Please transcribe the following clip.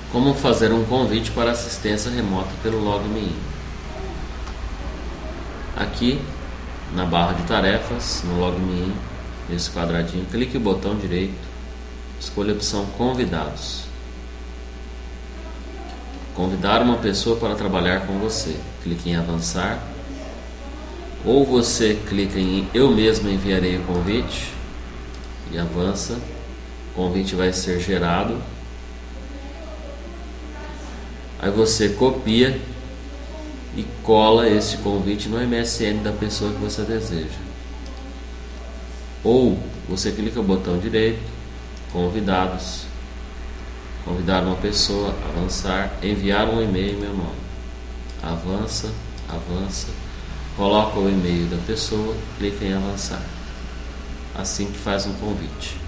Como fazer um convite para assistência remota pelo LogMeIn. Aqui na barra de tarefas, no LogMeIn, nesse quadradinho, clique no botão direito, escolha a opção Convidados. Convidar uma pessoa para trabalhar com você. Clique em Avançar. Ou você clica em Eu mesmo enviarei o convite e avança. O convite vai ser gerado. Aí você copia e cola esse convite no MSN da pessoa que você deseja. Ou você clica no botão direito, Convidados, convidar uma pessoa, avançar, enviar um e-mail em meu nome. Avança, avança, coloca o e-mail da pessoa, clica em avançar. Assim que faz um convite.